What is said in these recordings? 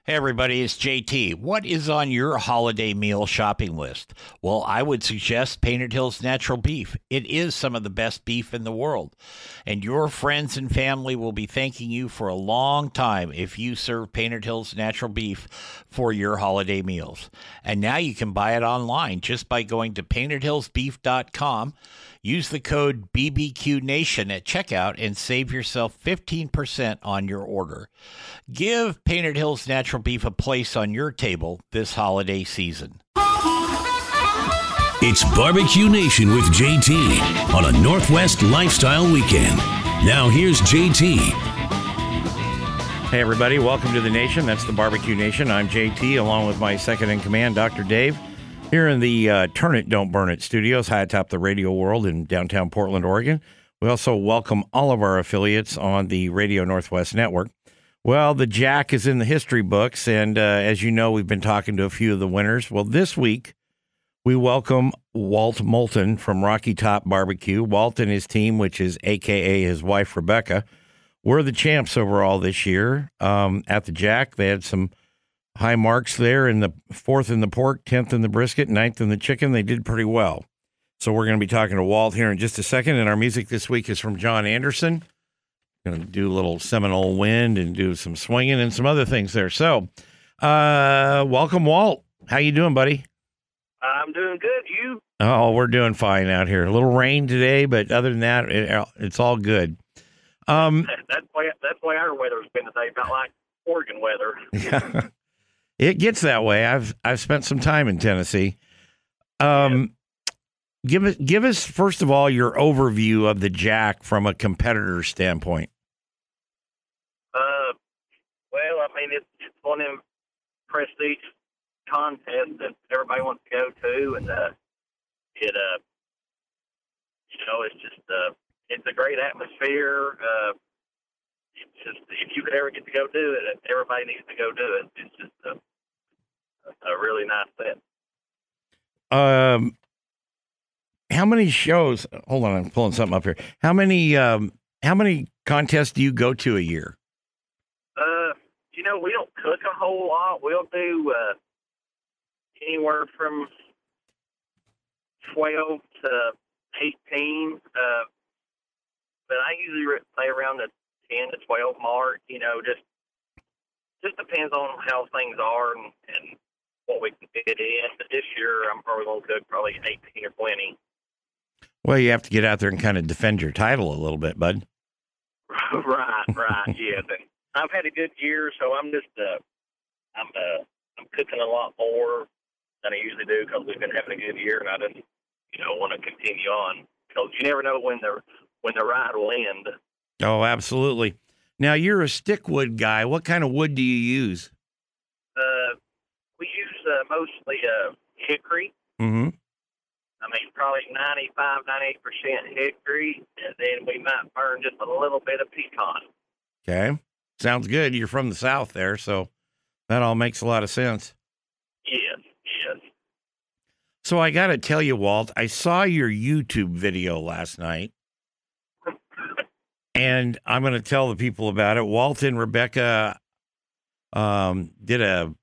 Hey, everybody, it's JT. What is on your holiday meal shopping list? Well, I would suggest Painted Hills Natural Beef. It is some of the best beef in the world. And your friends and family will be thanking you for a long time if you serve Painted Hills Natural Beef for your holiday meals. And now you can buy it online just by going to paintedhillsbeef.com. Use the code BBQNation at checkout and save yourself 15% on your order. Give Painted Hills Natural Beef a place on your table this holiday season. It's Barbecue Nation with JT on a Northwest Lifestyle Weekend. Now here's JT. Hey, everybody. Welcome to the nation. That's the Barbecue Nation. I'm JT, along with my second in command, Dr. Dave, here in the Turn It, Don't Burn It studios, high atop the radio world in downtown Portland, Oregon. We also welcome all of our affiliates on the Radio Northwest Network. Well, the Jack is in the history books, and as you know, we've been talking to a few of the winners. Well, this week, we welcome Walt Moulton from Rocky Top Barbecue. Walt and his team, which is a.k.a. his wife, Rebecca, were the champs overall this year at the Jack. They had some high marks there in the 4th in the pork, 10th in the brisket, 9th in the chicken. They did pretty well. So we're going to be talking to Walt here in just a second, and our music this week is from John Anderson. Going to do a little Seminole Wind and do some swinging and some other things there. So welcome, Walt. How you doing, buddy? I'm doing good. You? Oh, we're doing fine out here. A little rain today, but other than that, it's all good. That's why our weather's been today, about like Oregon weather. Yeah, it gets that way. I've spent some time in Tennessee. Give us first of all your overview of the Jack from a competitor standpoint. Well, I mean, it's one of them prestige contests that everybody wants to go to, and it's just it's a great atmosphere. It's just, if you could ever get to go do it, everybody needs to go do it. It's just a really nice set. How many shows? Hold on, I'm pulling something up here. How many contests do you go to a year? We don't cook a whole lot. We'll do anywhere from 12 to 18. But I usually play around the 10 to 12 mark. Just depends on how things are and what we can fit in. But this year, I'm probably going to cook probably 18 or 20. Well, you have to get out there and kind of defend your title a little bit, bud. Right, yeah. I've had a good year, so I'm just I'm cooking a lot more than I usually do because we've been having a good year, and I just want to continue on because you never know when the ride will end. Oh, absolutely. Now you're a stick wood guy. What kind of wood do you use? We use mostly hickory. Mm-hmm. I mean, probably 95-98% hickory, and then we might burn just a little bit of pecan. Okay. Sounds good. You're from the South there, so that all makes a lot of sense. Yes. So I got to tell you, Walt, I saw your YouTube video last night, and I'm going to tell the people about it. Walt and Rebecca did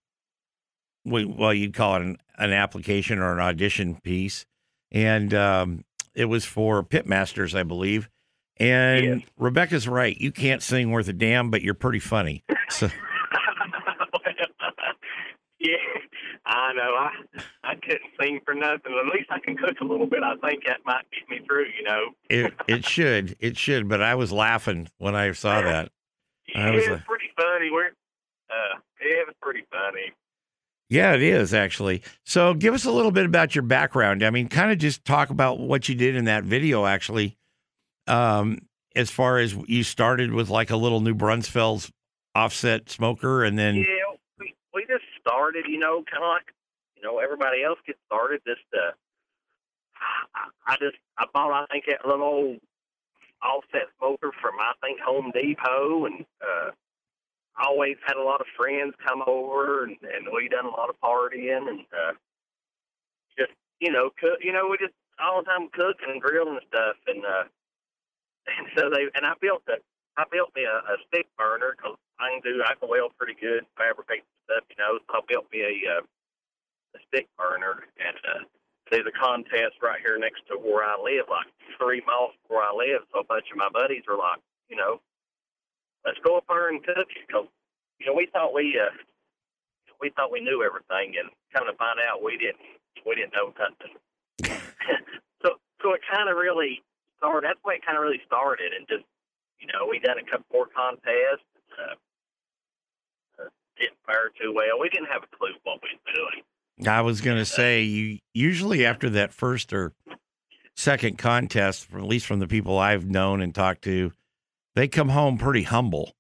you'd call it an application or an audition piece. And it was for Pitmasters, I believe. And yes. Rebecca's right. You can't sing worth a damn, but you're pretty funny. So. Yeah, I know. I couldn't sing for nothing. At least I can cook a little bit. I think that might get me through, It should. It should. But I was laughing when I saw that. It was pretty funny. It was pretty funny. Yeah, it is, actually. So give us a little bit about your background. I mean, kind of just talk about what you did in that video, actually, as far as you started with like a little New Brunsfels offset smoker, and then... Yeah, we just started, kind of like, everybody else gets started. I bought, I think, that little old offset smoker from, I think, Home Depot, and I always had a lot of friends come over, and we done a lot of partying, and just cook. We just all the time cooking and grilling and stuff, and so I built me a stick burner because I can weld pretty good, fabricate stuff I built me a stick burner, and there's a contest right here next to where I live, like 3 miles from where I live. So a bunch of my buddies were like, let's go up there and cook it, because we thought we knew everything, and come to find out we didn't know nothing. so it kind of really started. That's the way it kind of really started, and just we done a couple more contests. Didn't fare too well. We didn't have a clue what we were doing. I was going to say, you usually after that first or second contest, at least from the people I've known and talked to, they come home pretty humble.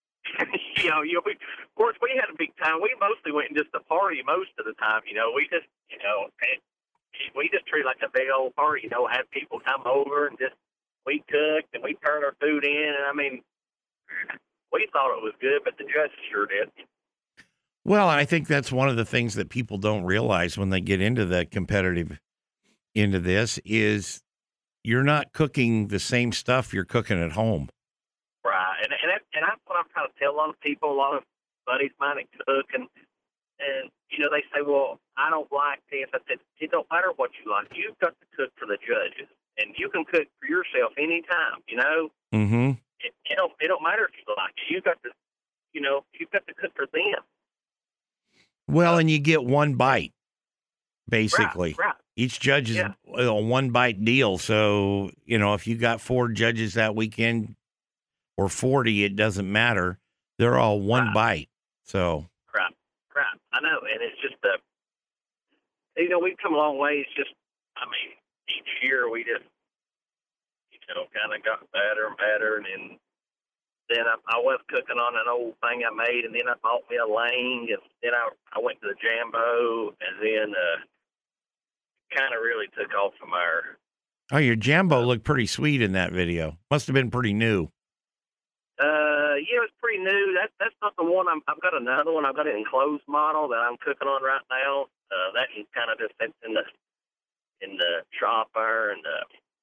Of course, we had a big time. We mostly went just to party most of the time. We just, we just treated it like a big old party. Had people come over and just we cooked and we turned our food in. And I mean, we thought it was good, but the judges sure did. Well, I think that's one of the things that people don't realize when they get into the competitive into this is you're not cooking the same stuff you're cooking at home. Right, and that's what I'm trying to tell a lot of people, a lot of buddies of mine that cook, and they say, well, I don't like this. I said, it don't matter what you like. You've got to cook for the judges, and you can cook for yourself anytime, Mm-hmm. It don't matter if you like it. You've got to cook for them. Well, and you get one bite, basically. Right. Each judge is a one-bite deal. So, if you got 4 judges that weekend or 40, it doesn't matter. They're all one bite. So. Right. I know. And it's just, we've come a long way. It's just, each year we just, kind of got better and better. And then I was cooking on an old thing I made, and then I bought me a Lang, and then I went to the Jambo, and then kind of really took off from there. Oh, your Jambo looked pretty sweet in that video. Must have been pretty new. Yeah, it was pretty new. That's not the one. I've got another one. I've got an enclosed model that I'm cooking on right now. That kind of just sits in the shop there, and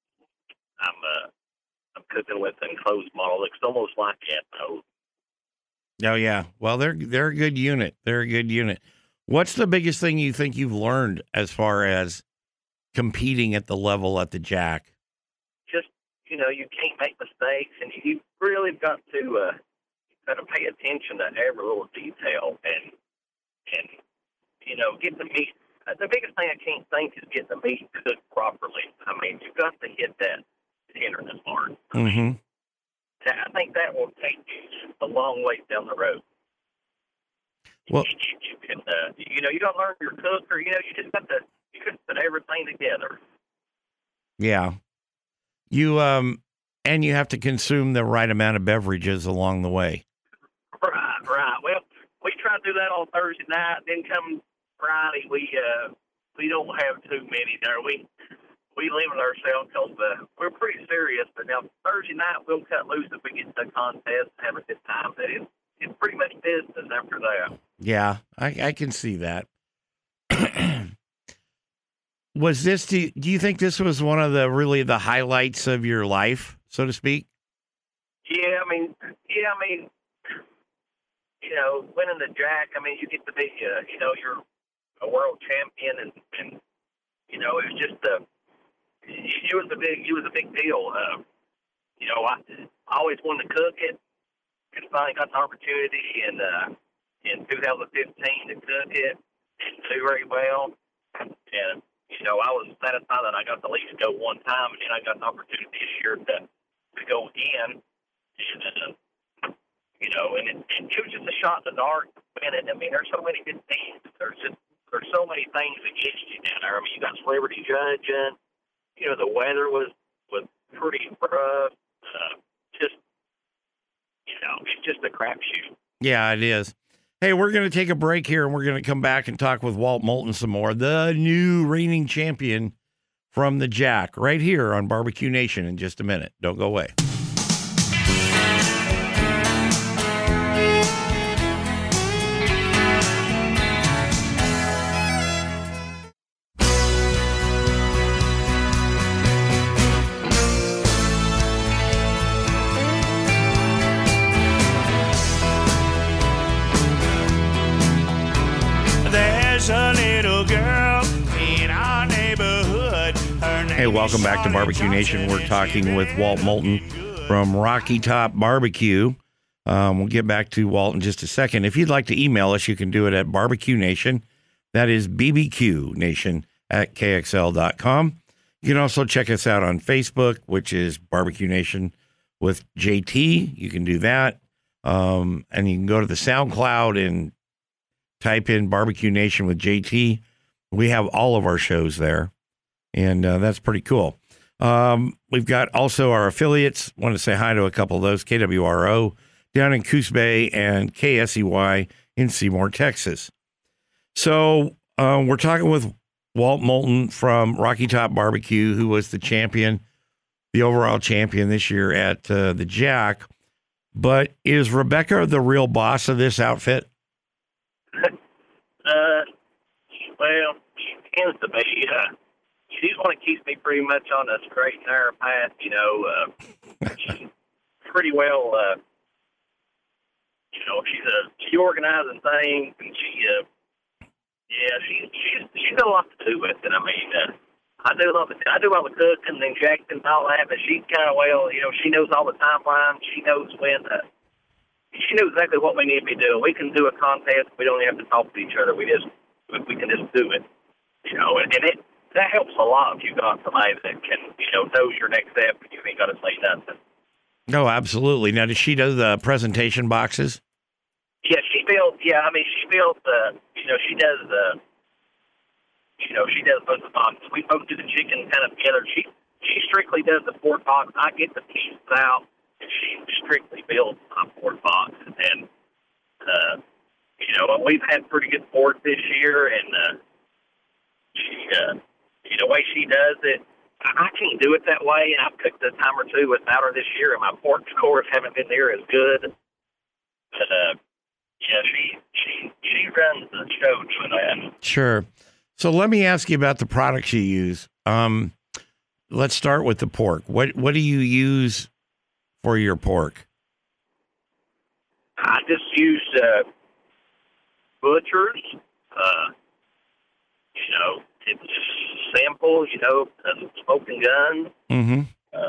I'm cooking with an enclosed model. It's almost like that, though. Oh yeah. Well, they're a good unit. They're a good unit. What's the biggest thing you think you've learned as far as competing at the level at the Jack? Just you can't make mistakes, and you really got to pay attention to every little detail, and get the meat. The biggest thing I can't think is get the meat cooked properly. You've got to hit that tenderness mark. Mm-hmm. I think that will take you a long way down the road. Well, you can, you don't learn your cooker. You just got to put everything together. Yeah. You and you have to consume the right amount of beverages along the way. Right. Well, we try to do that on Thursday night. Then come Friday, we don't have too many there. We limit ourselves because we're pretty serious. But now Thursday night we'll cut loose if we get to a contest and have a good time. But it's pretty much business after that. Yeah, I can see that. Was this? Do you think this was one of the highlights of your life, so to speak? Yeah, winning the Jack. You get to be, you're a world champion, and it was just it was a big deal. I always wanted to cook it, and finally got the opportunity in 2015 to cook it and do very well. And I was satisfied that I got to at least go one time, and then I got the opportunity this year to go again. And and it was just a shot in the dark. And there's so many good things. There's so many things against you down there. You got celebrity judging. The weather was pretty rough. It's just a crapshoot. Yeah, it is. Hey, we're going to take a break here, and we're going to come back and talk with Walt Moulton some more, the new reigning champion from the Jack, right here on Barbecue Nation in just a minute. Don't go away. little girl in our neighborhood. Hey, welcome back to Barbecue Nation. We're talking with Walt Moulton from Rocky Top Barbecue. We'll get back to Walt in just a second. If you'd like to email us, you can do it at Barbecue Nation. That is bbqnation@kxl.com. You can also check us out on Facebook, which is Barbecue Nation with JT. You can do that. And you can go to the SoundCloud and type in Barbecue Nation with JT. We have all of our shows there, and that's pretty cool. We've got also our affiliates. Want to say hi to a couple of those, KWRO down in Coos Bay and KSEY in Seymour, Texas. So we're talking with Walt Moulton from Rocky Top Barbecue, who was the champion, the overall champion this year at the Jack. But is Rebecca the real boss of this outfit? Well, she tends to be. She's going to keep me pretty much on a straight and narrow path, you know. She's pretty well, you know, she organizes things, and she's got a lot to do with it. I mean, I do all the cooking and Jackson and all that, but she's kind of, well, you know, she knows all the timelines. She knows when, she knows exactly what we need to be doing. We can do a contest. We don't have to talk to each other. We can just do it, you know, and that helps a lot if you've got somebody that can, you know, knows your next step and you ain't got to say nothing. No, absolutely. Now, does she do the presentation boxes? Yeah, she builds, you know, she does both the boxes. We both do the chicken kind of together. She strictly does the pork box. I get the pieces out, and she strictly builds my pork box. And, you know, we've had pretty good pork this year, and the way she does it, I can't do it that way, and I've cooked a time or two without her this year, and my pork scores haven't been near as good. But, yeah, she runs the show doing that. Sure. So let me ask you about the products you use. Let's start with the pork. What do you use for your pork? I just use Butcher's. You know, it's just simple. You know, smoking gun. Mm-hmm.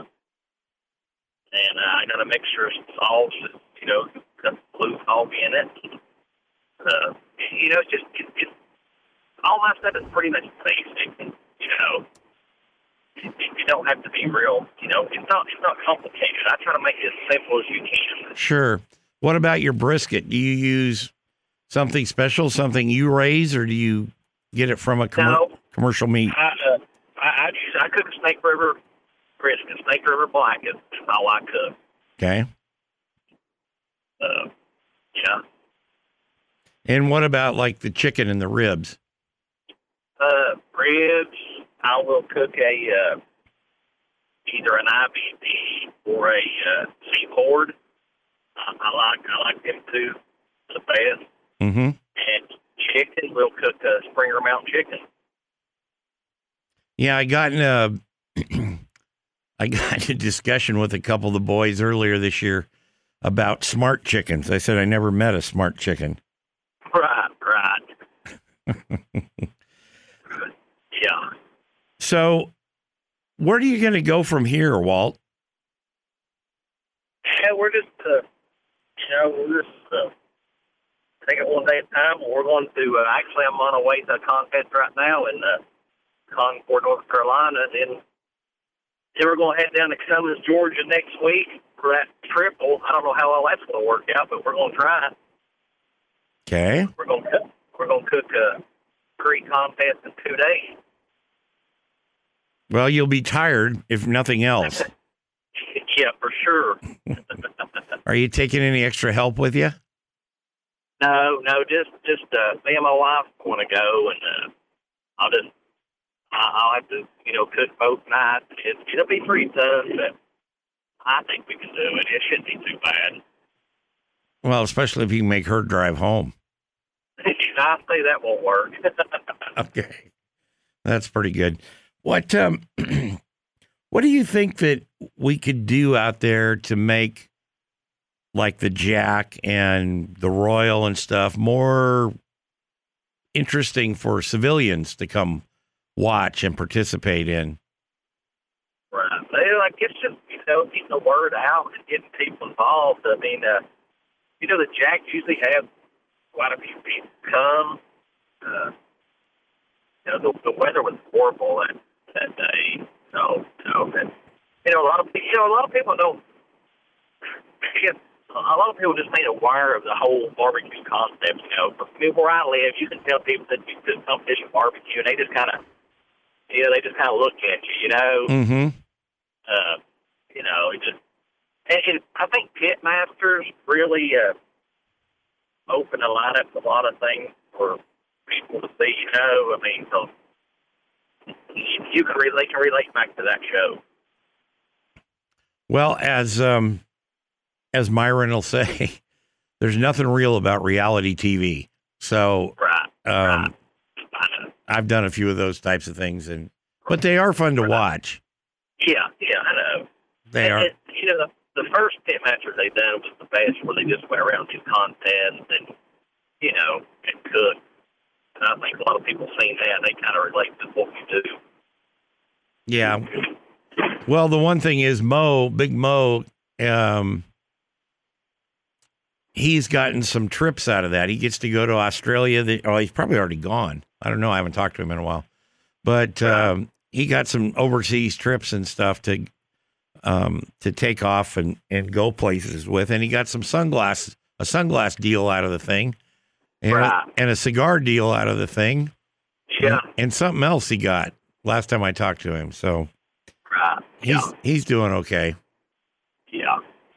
And I got a mixture of salts. You know, got blue hog in it. You know, it's all that stuff is pretty much basic. You know, you don't have to be real. You know, it's not complicated. I try to make it as simple as you can. Sure. What about your brisket? Do you use something special, something you raise, or do you get it from a commercial meat? I cook a Snake River brisket. Snake River Black is all I cook. Okay. Yeah. And what about like the chicken and the ribs? Ribs, I will cook either an IBB or a Seaboard. I like them two the best. Mm-hmm. And chicken, we'll cook Springer Mountain chicken. Yeah, I got in a discussion with a couple of the boys earlier this year about smart chickens. I said I never met a smart chicken. Right. Yeah. So, where are you going to go from here, Walt? Yeah, we're just, take it one day at a time. We're going to, actually, I'm on our way to a contest right now in Concord, North Carolina. Then we're going to head down to Cummins, Georgia next week for that triple. I don't know how all that's going to work out, but we're going to try it. Okay. We're going to cook a Creek contest in 2 days. Well, you'll be tired, if nothing else. Yeah, for sure. Are you taking any extra help with you? No, just me and my wife want to go, and I'll have to, cook both nights. It'll be pretty tough, but I think we can do it. It shouldn't be too bad. Well, especially if you can make her drive home. I say that won't work. Okay, that's pretty good. What do you think that we could do out there to make like the Jack and the Royal and stuff more interesting for civilians to come watch and participate in. Right. Like, it's just, getting the word out and getting people involved. I mean, the Jack usually have quite a few people come. The weather was horrible that day. So, a lot of people don't. A lot of people just ain't aware of the whole barbecue concept. Where I live, you can tell people that you do competition barbecue, and they just kind of, look at you. Mm-hmm. And I think Pitmasters really opened a line up a lot of things for people to see. So they can relate back to that show. Well, as Myron will say, there's nothing real about reality TV. So, Right. I've done a few of those types of things, but they are fun to watch. Yeah, I know. They are. The first Pitmasters they done was the best, where they just went around to contests and cook. And I think a lot of people seen that, and they kind of relate to what we do. Yeah. Well, the one thing is Big Mo, he's gotten some trips out of that. He gets to go to Australia. He's probably already gone. I don't know. I haven't talked to him in a while. But he got some overseas trips and stuff to take off and go places with. And he got a sunglass deal out of the thing. And a cigar deal out of the thing. Yeah. And something else he got last time I talked to him. So he's doing okay. Yeah.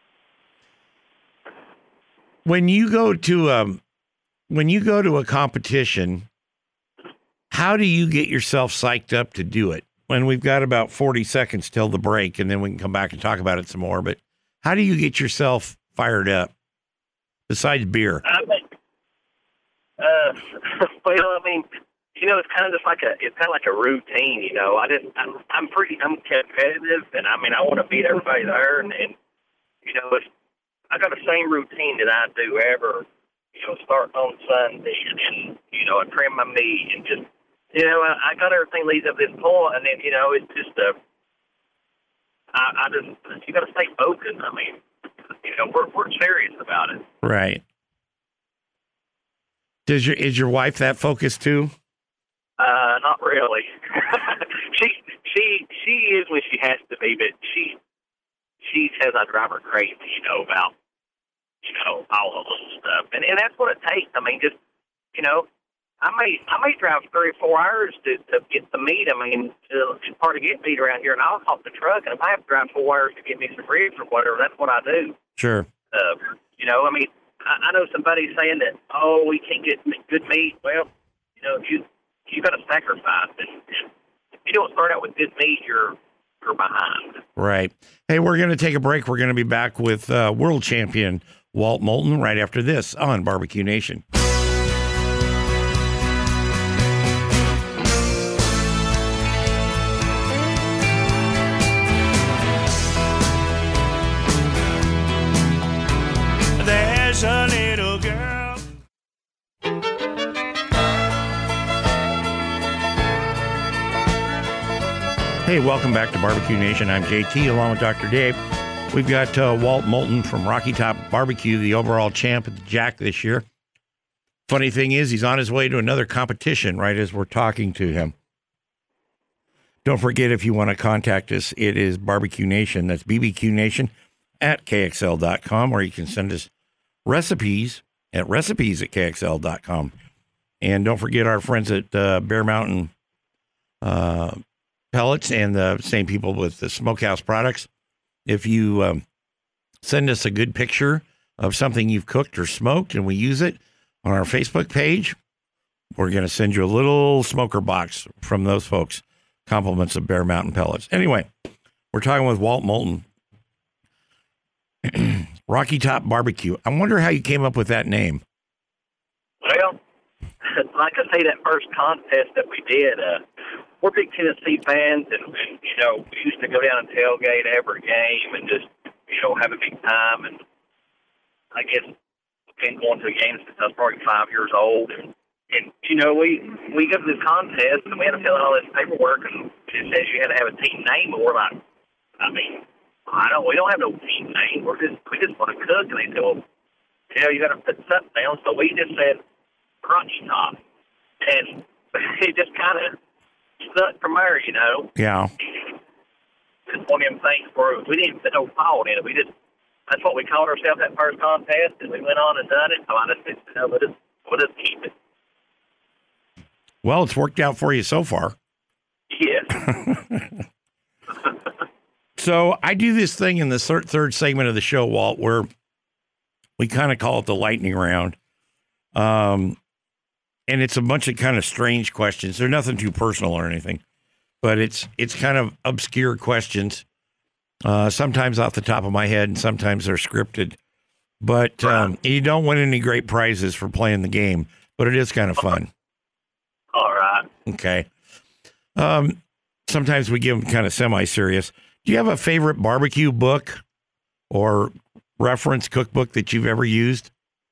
When you go to a competition, how do you get yourself psyched up to do it? When we've got about 40 seconds till the break, and then we can come back and talk about it some more. But how do you get yourself fired up besides beer? It's kind of just like a routine. I'm competitive, and I want to beat everybody there, and I got the same routine that I do ever. Starting on Sunday, and I trim my meat, and just I got everything leads up to this point, and then it's just you got to stay focused. We're serious about it. Right. Is your wife that focused too? Not really. She is when she has to be, but she says I drive her crazy, about all of this stuff, and that's what it takes. Just I may drive 3 or 4 hours to get the meat. It's hard to get meat around here, and I'll hop the truck, and if I have to drive 4 hours to get me some ribs or whatever, that's what I do. Sure. I know somebody saying that, we can't get good meat. Well, you got to sacrifice, and if you don't start out with good meat, you're behind. Right. Hey, we're going to take a break. We're going to be back with world champion Walt Moulton right after this on Barbecue Nation. There's a little girl. Hey, welcome back to Barbecue Nation. I'm JT along with Dr. Dave. We've got Walt Moulton from Rocky Top Barbecue, the overall champ at the Jack this year. Funny thing is, he's on his way to another competition right as we're talking to him. Don't forget, if you want to contact us, it is Barbecue Nation. That's BBQ Nation at KXL.com, or you can send us recipes at KXL.com. And don't forget our friends at Bear Mountain Pellets and the same people with the Smokehouse Products. If you send us a good picture of something you've cooked or smoked and we use it on our Facebook page, we're going to send you a little smoker box from those folks. Compliments of Bear Mountain Pellets. Anyway, we're talking with Walt Moulton. Rocky Top Barbecue. I wonder how you came up with that name. Well, like I say, that first contest that we did, we're big Tennessee fans, and we used to go down and tailgate every game and just, have a big time. And I guess I've been going to games since I was probably 5 years old. And we go to this contest and we had to fill out all this paperwork and it says you had to have a team name. And we're like, we don't have no team name. We just want to cook. And they said, well, you got to put stuff down. So we just said Crunch Top, and it just kind of stuck from there, Yeah. It's one of them things where we didn't put no thought in it. That's what we called ourselves that first contest, and we went on and done it. So I just said, we'll just keep it. Well, it's worked out for you so far. Yes. So I do this thing in the third segment of the show, Walt, where we kind of call it the lightning round. And it's a bunch of kind of strange questions. They're nothing too personal or anything, but it's kind of obscure questions. Sometimes off the top of my head, and sometimes they're scripted. But you don't win any great prizes for playing the game, but it is kind of fun. All right. Okay. Sometimes we give them kind of semi-serious. Do you have a favorite barbecue book or reference cookbook that you've ever used?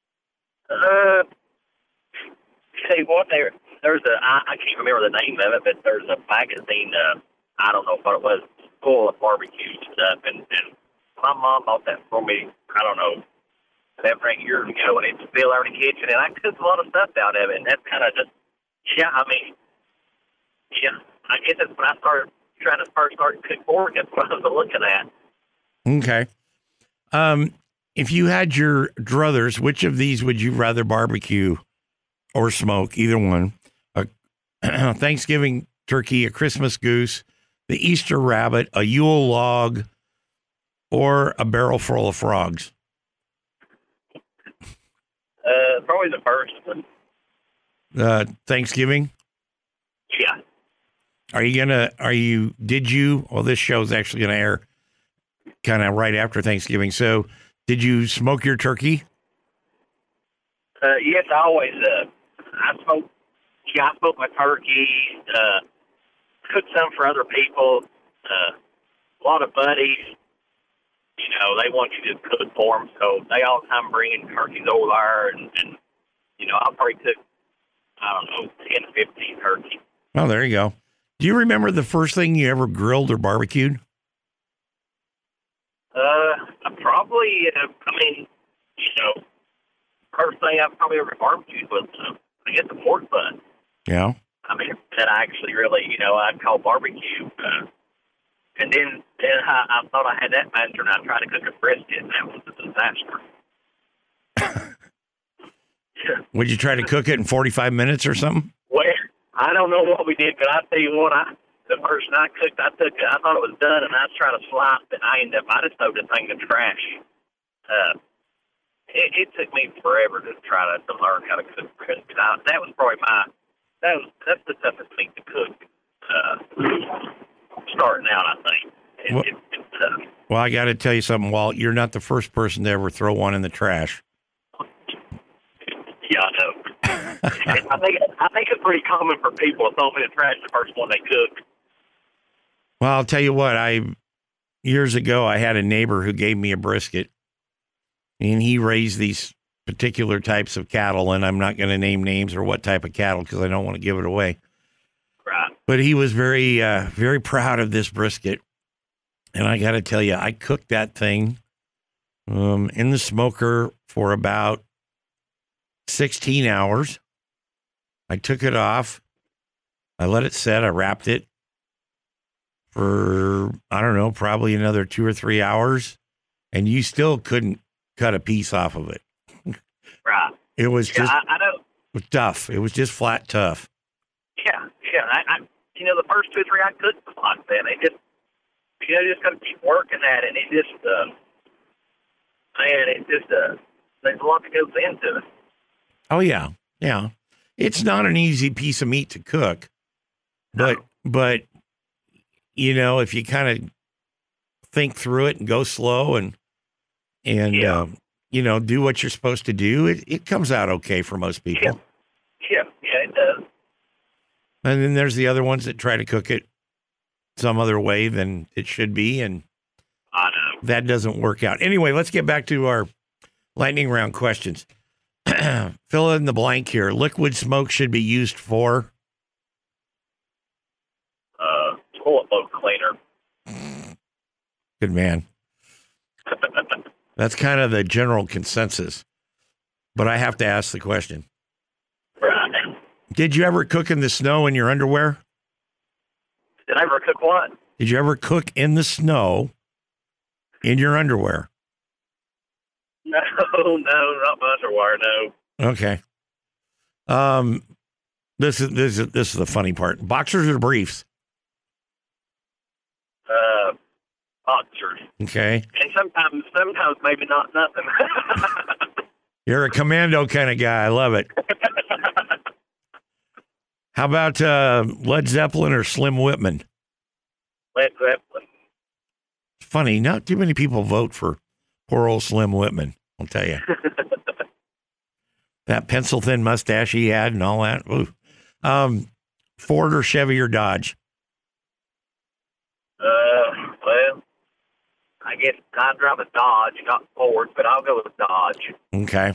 Tell you what, there's I can't remember the name of it, but there's a magazine, I don't know what it was, full of barbecue stuff, and my mom bought that for me, I don't know, 7 or 8 years ago, and it's still there in the kitchen, and I cooked a lot of stuff out of it, and that's kind of just, I guess that's when I started trying to first start to cook pork, that's what I was looking at. Okay. If you had your druthers, which of these would you rather barbecue or smoke? Either one. A Thanksgiving turkey, a Christmas goose, the Easter rabbit, a Yule log, or a barrel full of frogs? Probably the first one. Thanksgiving? Yeah. Well, this show's actually going to air kind of right after Thanksgiving. So did you smoke your turkey? Yes, I always, I smoke my turkey, cook some for other people, a lot of buddies, they want you to cook for them, so they all the time bringing turkeys over there, and I'll probably cook, 10 to 15 turkeys. Oh, there you go. Do you remember the first thing you ever grilled or barbecued? Probably, first thing I probably ever barbecued was, I guess, a pork butt. Yeah. That I actually really, I'd call barbecue. And then I thought I had that master, and I tried to cook a brisket, and that was a disaster. Would you try to cook it in 45 minutes or something? Well, I don't know what we did, but I tell you what, the first night I cooked, I thought it was done, and I was trying to slice it, and I just threw the thing in the trash. It took me forever to try to learn how to cook brisket. That was probably that's the toughest thing to cook, starting out, I think. It's tough. Well, I got to tell you something, Walt. You're not the first person to ever throw one in the trash. Yeah, I know. I think it's pretty common for people to throw them in the trash the first one they cook. Well, I'll tell you what. Years ago, I had a neighbor who gave me a brisket, and he raised these particular types of cattle, and I'm not going to name names or what type of cattle because I don't want to give it away. Right. But he was very, very proud of this brisket, and I got to tell you, I cooked that thing in the smoker for about 16 hours. I took it off. I let it set. I wrapped it for, I don't know, probably another 2 or 3 hours, and you still couldn't cut a piece off of it. Right. It was just I know. It was tough. It was just flat tough. Yeah. I the first 2 or 3 I cooked was like that. It just, just got to keep working at it. And it just, there's a lot that goes into it. Oh yeah. It's not an easy piece of meat to cook, but if you kind of think through it and go slow and do what you're supposed to do, it comes out okay for most people. Yeah, it does. And then there's the other ones that try to cook it some other way than it should be, and I know that doesn't work out. Anyway, let's get back to our lightning round questions. fill in the blank here. Liquid smoke should be used for? Toilet boat cleaner. Good man. That's kind of the general consensus. But I have to ask the question. Right. Did you ever cook in the snow in your underwear? Did I ever cook what? Did you ever cook in the snow in your underwear? No, not my underwear, no. Okay. This is the funny part. Boxers or briefs? Boxers. Okay. And sometimes maybe not nothing. You're a commando kind of guy. I love it. How about Led Zeppelin or Slim Whitman? Led Zeppelin. Funny, not too many people vote for poor old Slim Whitman, I'll tell you. That pencil-thin mustache he had and all that. Ooh. Ford or Chevy or Dodge? Well, I guess I drive a Dodge, not Ford, but I'll go with Dodge. Okay.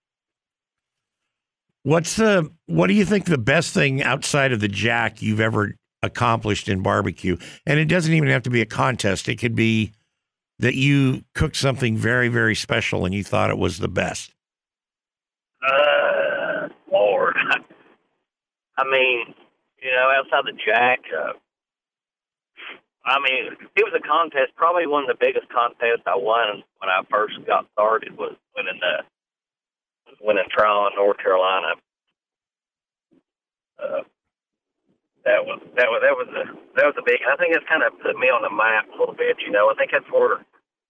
What do you think the best thing outside of the jack you've ever accomplished in barbecue? And it doesn't even have to be a contest. It could be that you cooked something very, very special and you thought it was the best. Lord. I mean, outside the jack, it was a contest. Probably one of the biggest contests I won when I first got started was winning trial in North Carolina. That was a big. I think it's kind of put me on the map a little bit. I think that's where,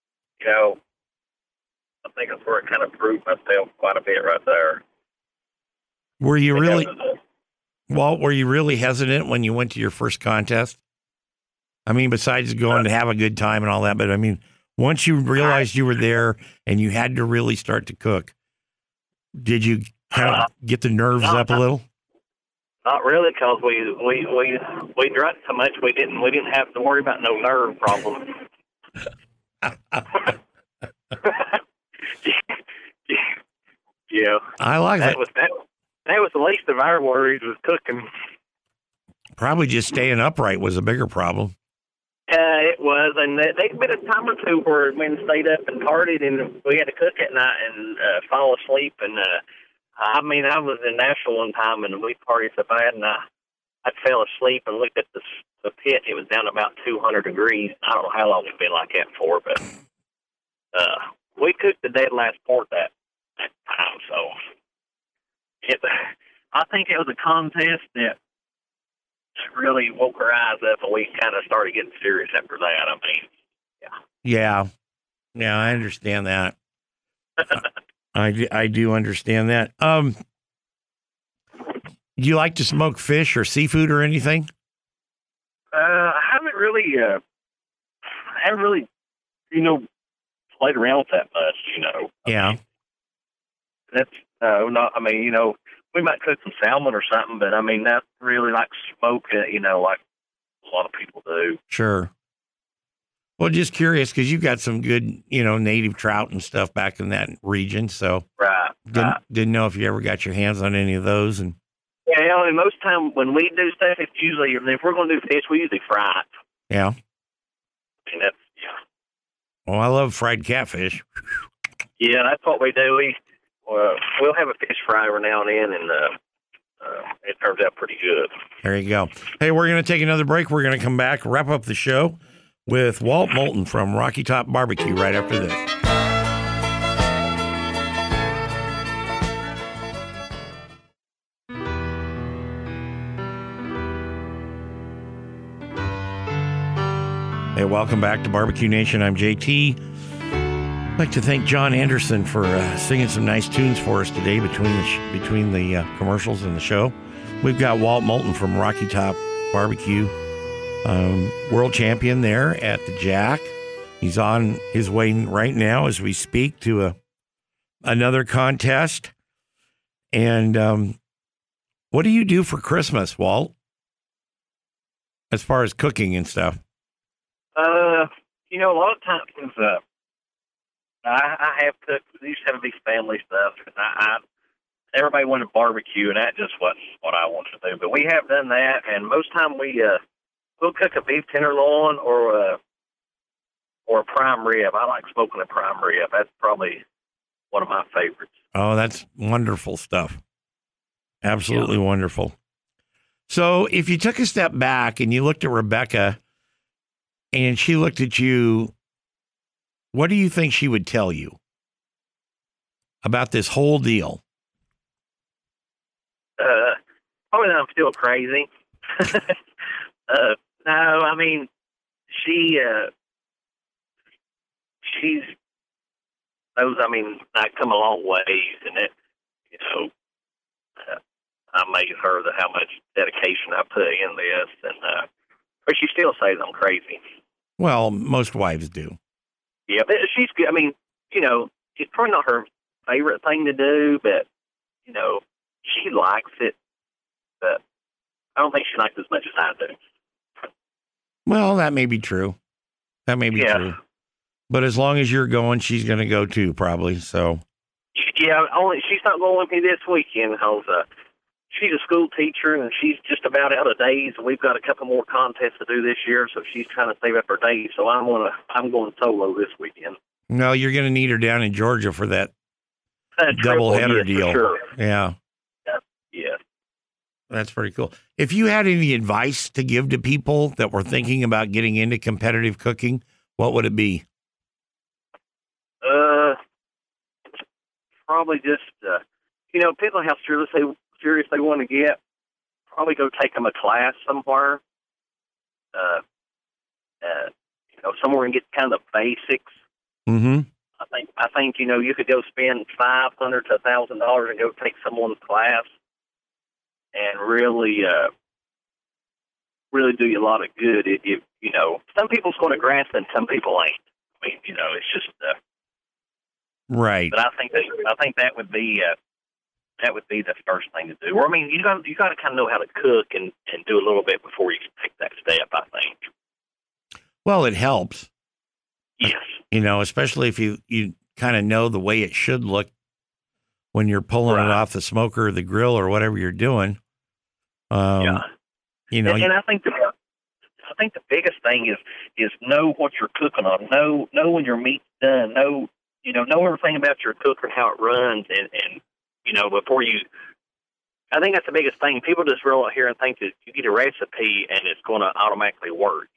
I think that's where it kind of proved myself quite a bit right there. Were you really hesitant when you went to your first contest? I mean, besides going to have a good time and all that, but I mean, once you realized you were there and you had to really start to cook, did you kind of get the nerves up a little? Not really, because we drank so much we didn't have to worry about no nerve problems. Yeah, I like that. That was the least of our worries was cooking. Probably just staying upright was a bigger problem. It was, and there'd been a time or two where we stayed up and partied, and we had to cook at night and fall asleep. And I was in Nashville one time, and we partied so bad, and I fell asleep and looked at the pit. It was down to about 200 degrees. I don't know how long it'd been like that for, but we cooked the dead last pork that time. So I think it was a contest that really woke our eyes up, and we kind of started getting serious after that. Yeah, I understand that. I do understand that. Do you like to smoke fish or seafood or anything? I haven't really, played around with that much. Yeah. That's not. We might cook some salmon or something, but not really like smoked it, like a lot of people do. Sure. Well, just curious because you've got some good, native trout and stuff back in that region. So right. Didn't know if you ever got your hands on any of those. And yeah, most time when we do stuff, it's usually if we're going to do fish, we usually fry it. Yeah. And that's Well, I love fried catfish. Yeah, that's what we do. We'll have a fish fry every now and then, and it turns out pretty good. There you go. Hey, we're going to take another break. We're going to come back, wrap up the show with Walt Moulton from Rocky Top Barbecue right after this. Hey, welcome back to Barbecue Nation. I'm JT. I'd like to thank John Anderson for singing some nice tunes for us today between the commercials and the show. We've got Walt Moulton from Rocky Top Barbecue, world champion there at the Jack. He's on his way right now as we speak to another contest. And what do you do for Christmas, Walt, as far as cooking and stuff? A lot of times I have cooked. We used to have these family stuff, and everybody wanted barbecue, and that just wasn't what I wanted to do. But we have done that, and most time we'll cook a beef tenderloin or a prime rib. I like smoking a prime rib. That's probably one of my favorites. Oh, that's wonderful stuff. Absolutely wonderful. So if you took a step back and you looked at Rebecca and she looked at you, what do you think she would tell you about this whole deal? Probably that I'm still crazy. No, I mean, she's knows. I mean, I come a long ways, and it, I amaze her that how much dedication I put in this, and but she still says I'm crazy. Well, most wives do. Yeah, but she's good. I mean, it's probably not her favorite thing to do, but she likes it. But I don't think she likes it as much as I do. Well, that may be true. That may be true. But as long as you're going, she's going to go too, probably. So. Yeah, only she's not going with me this weekend because she's a school teacher and she's just about out of days. And we've got a couple more contests to do this year, so she's trying to save up her days. So I'm going solo this weekend. No, you're going to need her down in Georgia for that double header deal. Sure. Yeah. Yeah. That's pretty cool. If you had any advice to give to people that were thinking about getting into competitive cooking, what would it be? Probably just, people how serious they want to get. Probably go take them a class somewhere. Somewhere and get kind of the basics. Mm-hmm. I think you could go spend $500 to $1,000 and go take someone's class, and really do you a lot of good. If some people's going to grasp and some people ain't. I mean, it's just right. But I think that would be the first thing to do. Or I mean, you got to kind of know how to cook and do a little bit before you take that step, I think. Well, it helps. Yes. Especially if you kind of know the way it should look when you're pulling it off the smoker or the grill or whatever you're doing. And I think the biggest thing is know what you're cooking on. Know when your meat's done. Know everything about your cooker and how it runs, and before you. I think that's the biggest thing. People just roll out here and think that you get a recipe and it's going to automatically work.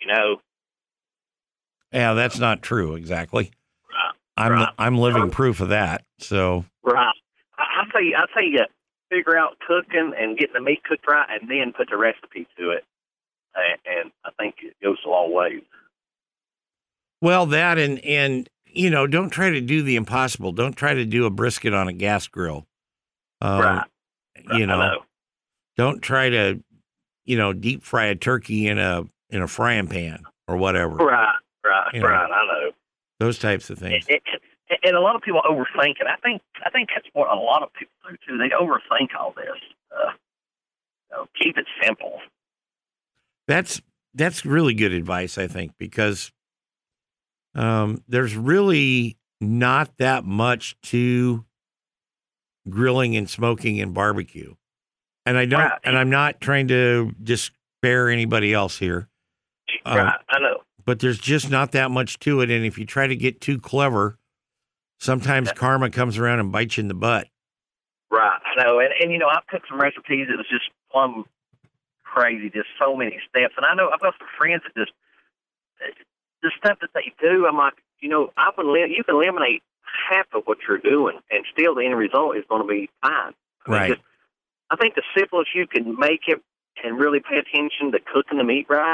Yeah, that's not true exactly. Right. I'm living proof of that. So right, I say you figure out cooking and getting the meat cooked right, and then put the recipe to it, and I think it goes a long way. Well, that and don't try to do the impossible. Don't try to do a brisket on a gas grill. Right. I know. Don't try to deep fry a turkey in a frying pan or whatever. Right. I know. Those types of things. And a lot of people overthink it. I think that's what a lot of people do too. They overthink all this. Keep it simple. That's really good advice, I think, because there's really not that much to grilling and smoking and barbecue. And I'm not trying to despair anybody else here. Right, I know. But there's just not that much to it. And if you try to get too clever, sometimes karma comes around and bites you in the butt. Right, I know. And I've cooked some recipes that was just plumb crazy, just so many steps. And I know I've got some friends that just the stuff that they do, I'm like, you can eliminate half of what you're doing, and still the end result is going to be fine. Right. I think the simplest you can make it and really pay attention to cooking the meat right,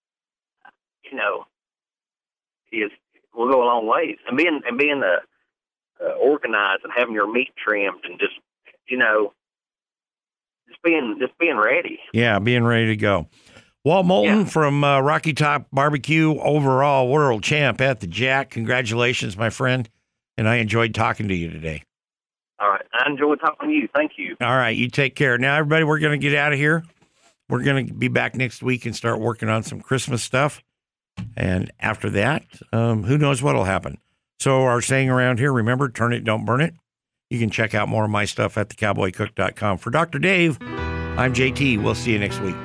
will go a long ways. And being organized and having your meat trimmed and just being ready. Yeah, being ready to go. Walt Moulton from Rocky Top Barbecue, overall world champ at the Jack. Congratulations, my friend. And I enjoyed talking to you today. All right. I enjoyed talking to you. Thank you. All right. You take care. Now, everybody, we're going to get out of here. We're going to be back next week and start working on some Christmas stuff. And after that, who knows what will happen. So our saying around here, remember, turn it, don't burn it. You can check out more of my stuff at thecowboycook.com. For Dr. Dave, I'm JT. We'll see you next week.